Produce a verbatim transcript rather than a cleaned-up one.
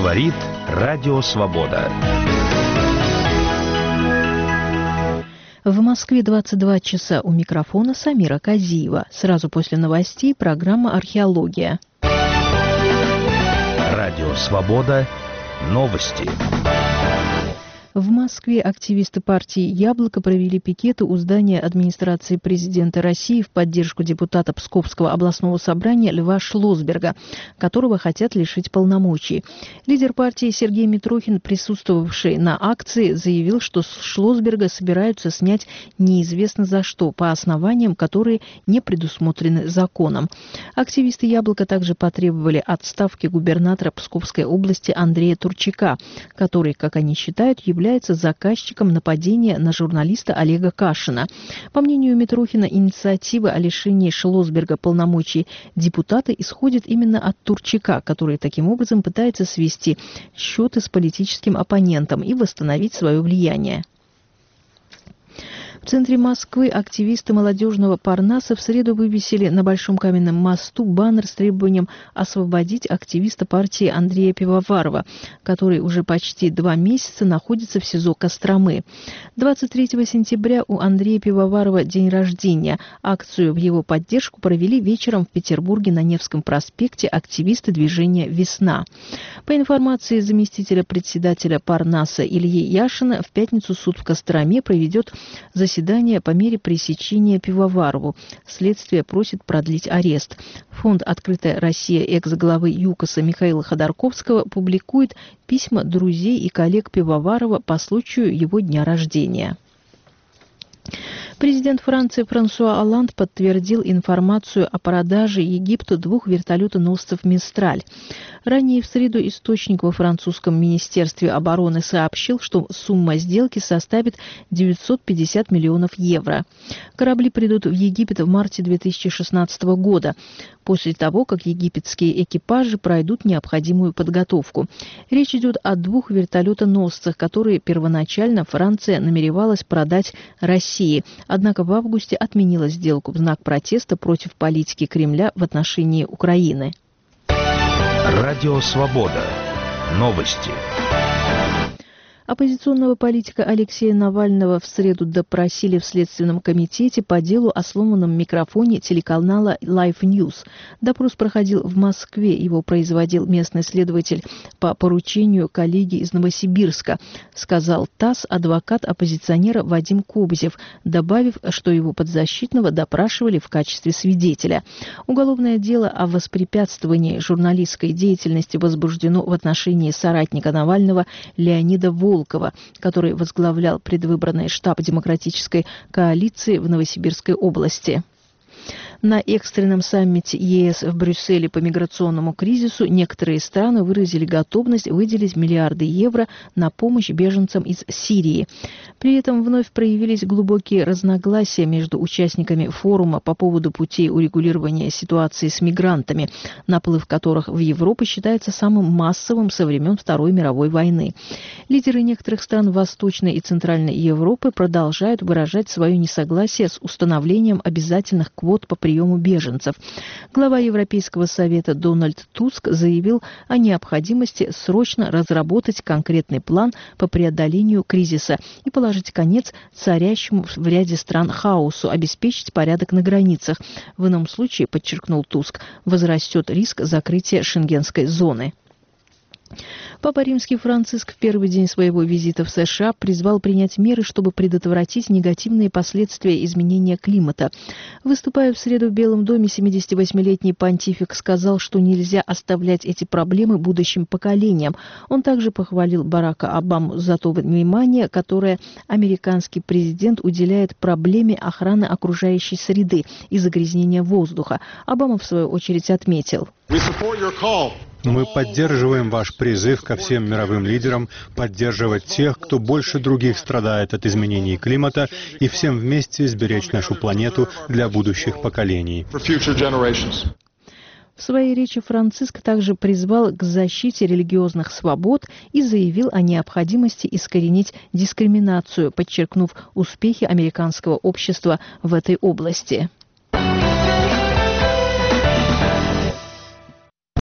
Говорит Радио Свобода. В Москве двадцать два часа. У микрофона Самира Казиева. Сразу после новостей программа «Археология». Радио Свобода. Новости. В Москве активисты партии «Яблоко» провели пикеты у здания администрации президента России в поддержку депутата Псковского областного собрания Льва Шлосберга, которого хотят лишить полномочий. Лидер партии Сергей Митрохин, присутствовавший на акции, заявил, что Шлосберга собираются снять неизвестно за что, по основаниям, которые не предусмотрены законом. Активисты «Яблоко» также потребовали отставки губернатора Псковской области Андрея Турчака, который, как они считают, является является заказчиком нападения на журналиста Олега Кашина. По мнению Митрохина, инициатива о лишении Шлосберга полномочий депутата исходит именно от Турчака, который таким образом пытается свести счеты с политическим оппонентом и восстановить свое влияние. В центре Москвы активисты молодежного Парнаса в среду вывесили на Большом каменном мосту баннер с требованием освободить активиста партии Андрея Пивоварова, который уже почти два месяца находится в СИЗО Костромы. двадцать третьего сентября у Андрея Пивоварова день рождения. Акцию в его поддержку провели вечером в Петербурге на Невском проспекте активисты движения «Весна». По информации заместителя председателя Парнаса Ильи Яшина, в пятницу суд в Костроме проведет заседание Заседание по мере пресечения Пивоварову. Следствие просит продлить арест. Фонд «Открытая Россия» экс-главы ЮКОСа Михаила Ходорковского публикует письма друзей и коллег Пивоварова по случаю его дня рождения. Президент Франции Франсуа Олланд подтвердил информацию о продаже Египту двух вертолетоносцев «Мистраль». Ранее в среду источник во французском министерстве обороны сообщил, что сумма сделки составит девятьсот пятьдесят миллионов евро. Корабли придут в Египет в марте две тысячи шестнадцатого года, после того, как египетские экипажи пройдут необходимую подготовку. Речь идет о двух вертолетоносцах, которые первоначально Франция намеревалась продать России. Однако в августе отменила сделку в знак протеста против политики Кремля в отношении Украины. Радио Свобода. Новости. Оппозиционного политика Алексея Навального в среду допросили в Следственном комитете по делу о сломанном микрофоне телеканала Life News. Допрос проходил в Москве. Его производил местный следователь по поручению коллеги из Новосибирска, сказал ТАСС адвокат оппозиционера Вадим Кобзев, добавив, что его подзащитного допрашивали в качестве свидетеля. Уголовное дело о воспрепятствовании журналистской деятельности возбуждено в отношении соратника Навального Леонида Волкова, который возглавлял предвыборный штаб демократической коалиции в Новосибирской области. На экстренном саммите ЕС в Брюсселе по миграционному кризису некоторые страны выразили готовность выделить миллиарды евро на помощь беженцам из Сирии. При этом вновь проявились глубокие разногласия между участниками форума по поводу путей урегулирования ситуации с мигрантами, наплыв которых в Европу считается самым массовым со времен Второй мировой войны. Лидеры некоторых стран Восточной и Центральной Европы продолжают выражать свое несогласие с установлением обязательных квот по приему беженцев. Глава Европейского совета Дональд Туск заявил о необходимости срочно разработать конкретный план по преодолению кризиса и положить конец царящему в ряде стран хаосу, обеспечить порядок на границах. В ином случае, подчеркнул Туск, возрастет риск закрытия шенгенской зоны. Папа Римский Франциск в первый день своего визита в США призвал принять меры, чтобы предотвратить негативные последствия изменения климата. Выступая в среду в Белом доме, семидесятивосьмилетний понтифик сказал, что нельзя оставлять эти проблемы будущим поколениям. Он также похвалил Барака Обаму за то внимание, которое американский президент уделяет проблеме охраны окружающей среды и загрязнения воздуха. Обама, в свою очередь, отметил: Мы поддерживаем ваш призыв ко всем мировым лидерам поддерживать тех, кто больше других страдает от изменений климата, и всем вместе сберечь нашу планету для будущих поколений. В своей речи Франциск также призвал к защите религиозных свобод и заявил о необходимости искоренить дискриминацию, подчеркнув успехи американского общества в этой области.